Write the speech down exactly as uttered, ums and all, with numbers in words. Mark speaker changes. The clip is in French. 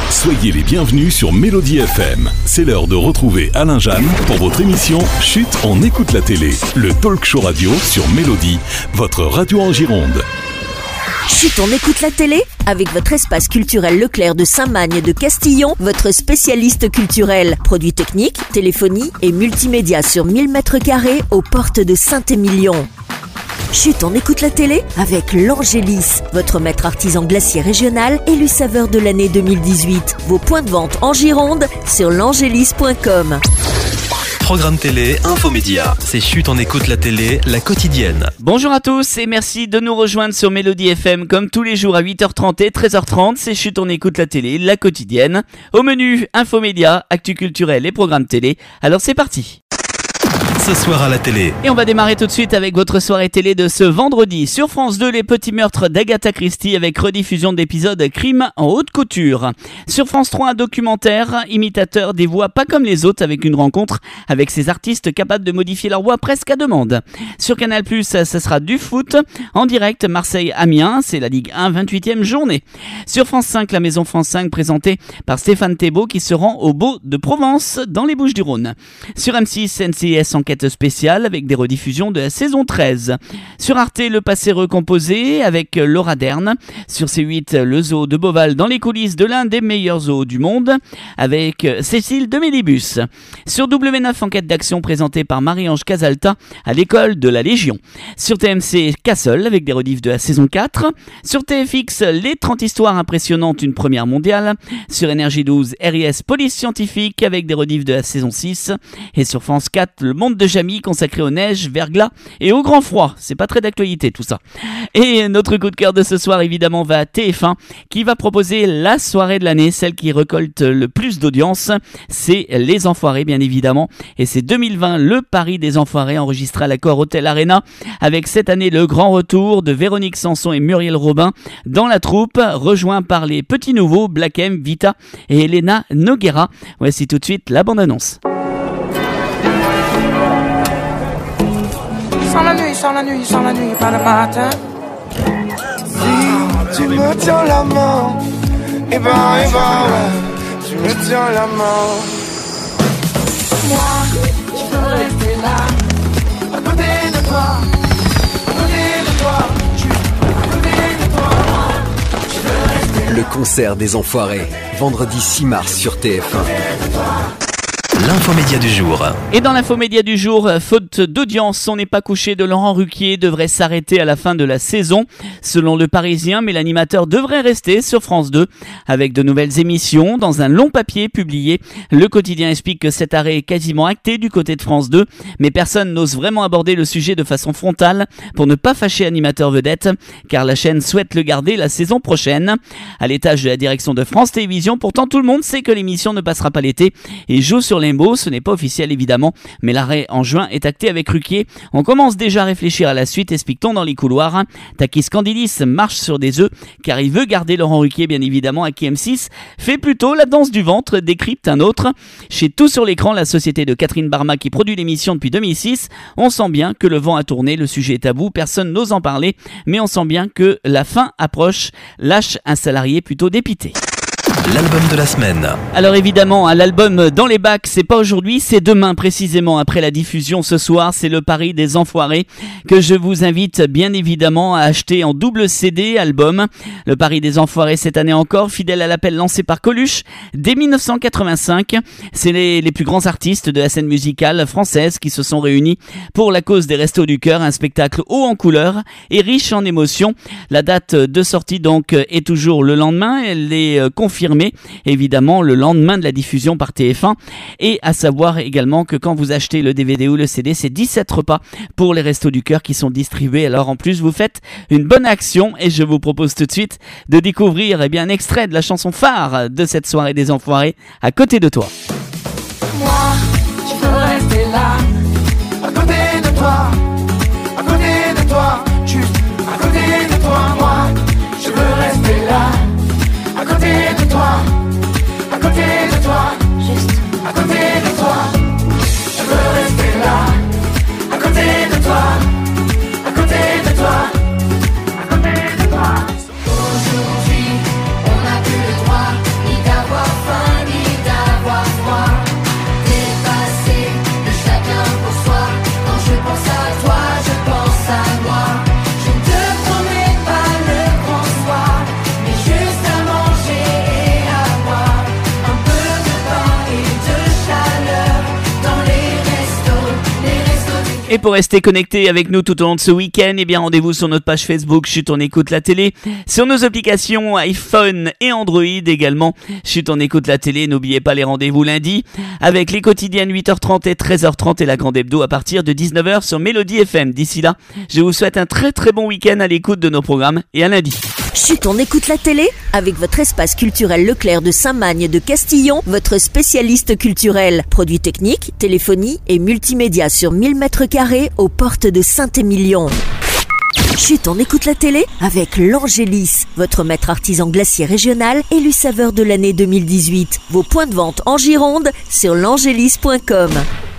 Speaker 1: Soyez les bienvenus sur Mélodie F M. C'est l'heure de retrouver Alain Jeanne pour votre émission Chut, on écoute la télé. Le talk show radio sur Mélodie, votre radio en Gironde.
Speaker 2: Chut, on écoute la télé avec votre espace culturel Leclerc de Saint-Magne de Castillon, votre spécialiste culturel. Produits techniques, téléphonie et multimédia sur mille mètres carrés aux portes de Saint-Émilion. Chut, on écoute la télé avec l'Angélis, votre maître artisan glacier régional élu saveur de l'année deux mille dix-huit. Vos points de vente en Gironde sur l'angélis point com.
Speaker 3: Programme télé, infomédia. C'est Chut, on écoute la télé, la quotidienne.
Speaker 4: Bonjour à tous et merci de nous rejoindre sur Mélodie F M comme tous les jours à huit heures trente et treize heures trente. C'est Chut, on écoute la télé, la quotidienne. Au menu, infomédia, actu culturel et programme télé. Alors c'est parti.
Speaker 3: Ce soir à la télé.
Speaker 4: Et on va démarrer tout de suite avec votre soirée télé de ce vendredi. Sur France deux, les petits meurtres d'Agatha Christie avec rediffusion d'épisodes Crime en haute couture. Sur France trois, un documentaire imitateur des voix pas comme les autres avec une rencontre avec ces artistes capables de modifier leur voix presque à demande. Sur Canal plus, ça sera du foot. En direct, Marseille-Amiens, c'est la Ligue un, vingt-huitième journée. Sur France cinq, la Maison France cinq présentée par Stéphane Thébault qui se rend au Beau de Provence dans les Bouches-du-Rhône. Sur M six, N C I S enquête spéciale avec des rediffusions de la saison treize. Sur Arte, le passé recomposé avec Laura Dern. Sur C huit, le zoo de Beauval dans les coulisses de l'un des meilleurs zoos du monde avec Cécile de Mélibus. Sur W neuf, enquête d'action présentée par Marie-Ange Casalta à l'école de la Légion. Sur T M C, Castle avec des rediffs de la saison quatre. Sur T F X, les trente histoires impressionnantes, une première mondiale. Sur N R J douze, R I S Police Scientifique avec des rediffs de la saison six. Et sur France quatre, le monde de Jamie consacré aux neiges, verglas et au grand froid. C'est pas très d'actualité tout ça. Et notre coup de cœur de ce soir évidemment va à T F un qui va proposer la soirée de l'année, celle qui récolte le plus d'audience. C'est Les Enfoirés bien évidemment. Et c'est deux mille vingt le Paris des Enfoirés enregistré à l'Accor Hotel Arena avec cette année le grand retour de Véronique Sanson et Muriel Robin dans la troupe, rejoint par les petits nouveaux Black M, Vita et Elena Noguera. Voici tout de suite la bande-annonce.
Speaker 5: Sans la nuit, sans la nuit, sans la nuit, pas le matin. Si tu me tiens la main, et ben, et ben, ouais, tu me tiens la main. Moi, je veux rester là, à côté de toi, à côté de toi, à côté de toi. Je veux rester là.
Speaker 6: Le concert des Enfoirés, vendredi six mars sur T F un.
Speaker 3: L'infomédia du jour.
Speaker 4: Et dans l'infomédia du jour, faute d'audience, On n'est pas couché de Laurent Ruquier devrait s'arrêter à la fin de la saison. Selon Le Parisien, mais l'animateur devrait rester sur France deux avec de nouvelles émissions. Dans un long papier publié, le quotidien explique que cet arrêt est quasiment acté du côté de France deux, mais personne n'ose vraiment aborder le sujet de façon frontale pour ne pas fâcher animateur vedette, car la chaîne souhaite le garder la saison prochaine. À l'étage de la direction de France Télévisions, pourtant tout le monde sait que l'émission ne passera pas l'été et joue sur les mots. Ce n'est pas officiel évidemment, mais l'arrêt en juin est acté avec Ruquier. On commence déjà à réfléchir à la suite, explique-t-on dans les couloirs. Takis Candilis marche sur des œufs car il veut garder Laurent Ruquier bien évidemment, à qui M six fait plutôt la danse du ventre, décrypte un autre. Chez Tout sur l'écran, la société de Catherine Barma qui produit l'émission depuis deux mille six, on sent bien que le vent a tourné, le sujet est tabou, personne n'ose en parler, mais on sent bien que la fin approche, lâche un salarié plutôt dépité.
Speaker 3: L'album de la semaine.
Speaker 4: Alors évidemment, à l'album dans les bacs, c'est pas aujourd'hui, c'est demain précisément après la diffusion ce soir. C'est le Paris des Enfoirés que je vous invite bien évidemment à acheter en double C D album. Le Paris des Enfoirés cette année encore, fidèle à l'appel lancé par Coluche dès dix-neuf cent quatre-vingt-cinq. C'est les, les plus grands artistes de la scène musicale française qui se sont réunis pour la cause des Restos du Cœur, un spectacle haut en couleurs et riche en émotions. La date de sortie donc est toujours le lendemain, elle est confirmée évidemment le lendemain de la diffusion par T F un, et à savoir également que quand vous achetez le D V D ou le C D, c'est dix-sept repas pour les Restos du Cœur qui sont distribués. Alors en plus vous faites une bonne action et je vous propose tout de suite de découvrir eh bien, un extrait de la chanson phare de cette soirée des Enfoirés, À côté de toi.
Speaker 5: Moi, je veux rester là, à côté de toi, à côté de toi, juste à côté de toi. Moi, je veux rester là, à côté de toi, à côté de toi, juste à côté de toi. Je veux rester là, à côté de toi, à côté de toi, à côté de toi. Aujourd'hui, on n'a plus le droit ni d'avoir
Speaker 4: Et pour rester connecté avec nous tout au long de ce week-end, eh bien rendez-vous sur notre page Facebook Chut on écoute la télé, sur nos applications iPhone et Android également. Chut on écoute la télé, n'oubliez pas les rendez-vous lundi avec les quotidiennes huit heures trente et treize heures trente et la grande hebdo à partir de dix-neuf heures sur Mélodie F M. D'ici là, je vous souhaite un très très bon week-end à l'écoute de nos programmes et à lundi.
Speaker 2: Chut, on écoute la télé avec votre espace culturel Leclerc de Saint-Magne de Castillon, votre spécialiste culturel. Produits techniques, téléphonie et multimédia sur mille mètres carrés aux portes de Saint-Émilion. Chut, on écoute la télé avec l'Angélis, votre maître artisan glacier régional élu saveur de l'année deux mille dix-huit. Vos points de vente en Gironde sur l'angélis point com.